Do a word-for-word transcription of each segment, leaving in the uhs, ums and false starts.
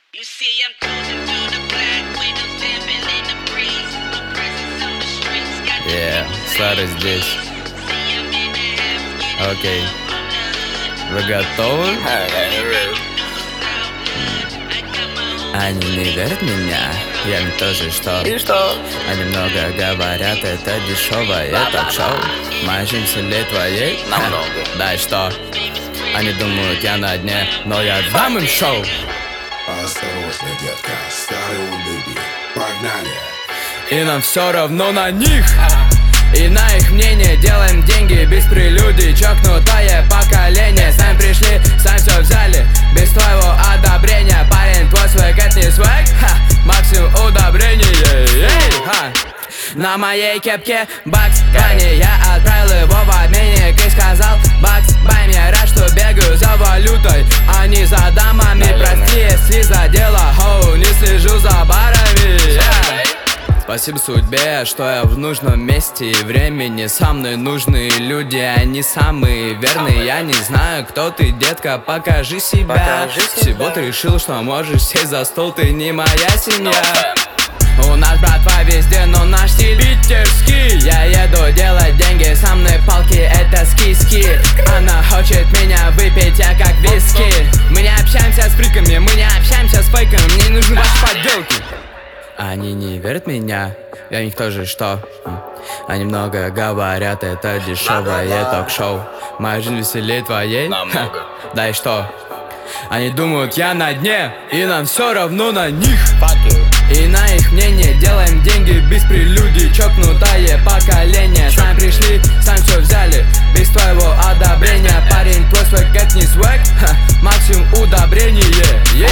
You see, I'm cruising through the black windows, dancing in the breeze. My presence on the streets got the Yeah, Слара здесь. Окей. Вы готовы? Они не верят в меня, я им тоже что? И что? Они много говорят, это дешевое ток-шоу. Моя жизнь сильнее твоей? Намного. Да и что? Они думают, я на дне, но я дам им шоу. Осторожно, детка, старый он дебил. Погнали. И нам все равно на них, и на их мнение. Делаем деньги без прелюдий. Чокнутое поколение. Сами пришли, сами все взяли, без твоего одобрения. Парень, твой свэг, это не свэг, ха, максимум удобрений, ей, ей, ха. На моей кепке Бакс Банни, я отправил его в обменник и сказал: Бакс Банни, я рад, что бегаю за валютой, а не за дамами. Прости, если задела, хоу, не слежу за барами, yeah. Спасибо судьбе, что я в нужном месте и времени. Со мной нужные люди, они самые верные. Я не знаю, кто ты, детка, покажи себя. Покажи себя. Всего ты решил, что можешь сесть за стол, ты не моя семья. У нас братва везде, но наш стиль питерский. Я еду делать деньги, со мной палки, это ски-ски. Она хочет меня выпить, я как виски. Мы не общаемся с фриками, мы не общаемся с фейками. Мне нужны ваши подделки. Они не верят в меня, я в них тоже что? Они много говорят, это дешевое ток-шоу. Моя жизнь веселее твоей? Намного. Да и что? Они думают, я на дне, и нам все равно на них. И на их мнение делаем деньги без прелюдий. Чокнутое поколение. Сами пришли, сами все взяли, без твоего одобрения. Парень, твой свэг, это не свэг, ха, максимум удобрение, ей.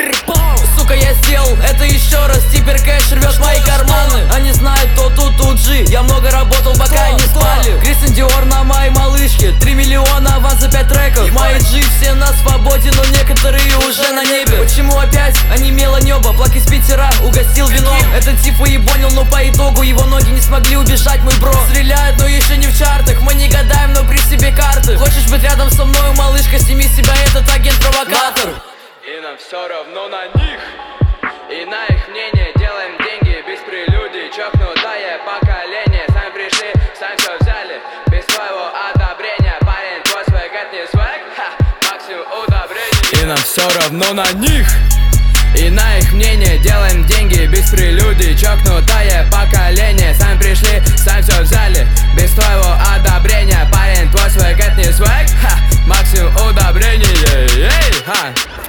Сука, я сделал это еще раз, теперь кэш рвет мои карманы. Они знают, кто тут тут жи. Я много работал, пока не спали. Кристиан Диор на моей малышке, три миллиона аванс за пять треков. Мои джи все на свободе, но некоторые уже на небе. Почему опять они мело небо? Плак из Питера угостил вином. Этот типа ебонил, но по итогу его ноги не смогли убежать, мой бро. Стреляют, но еще не в чартах. Мы не гадаем, но при себе карты. Хочешь быть рядом со мной, малышка, сними с себя этот агент-провокатор. И нам все равно на них, и на их мнение делаем деньги без прелюдий. Чокнутое поколение. Сами пришли, сами все взяли, без твоего одобрения. Парень, твой свэг, это не свэг, ха, максимум удобрений. И нам все равно на них, и на их мнение делаем деньги без прелюдий. Чокнутое поколение. Сами пришли, сами все взяли, без твоего одобрения. Парень, твой свэг, это не свэг, ха, максимум удобрений, ей, ей, ха.